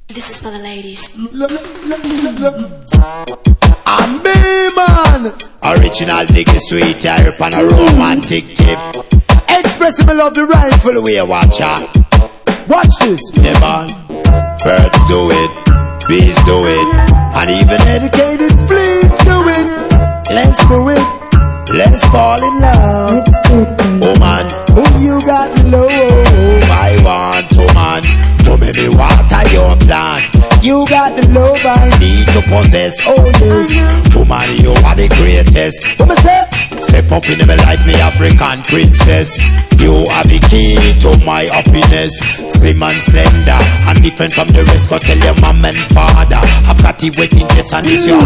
This is for the ladies. I'm B-Man, original diggy sweet hair on a romantic tip. Expressing my love the rightful way, watch out. Watch this. Never, birds do it, bees do it, and even educated fleas do it. Let's do it, let's fall in love. Oh man, who you got low? I want to man, to make me water your plant. You got the love I need to possess. Oh yes, woman, you are the greatest. What me say? Step up in my life, me African princess. You are the key to my happiness. Slim and slender, and different from the rest. Go tell your mom and father, I've got the waiting dress and this your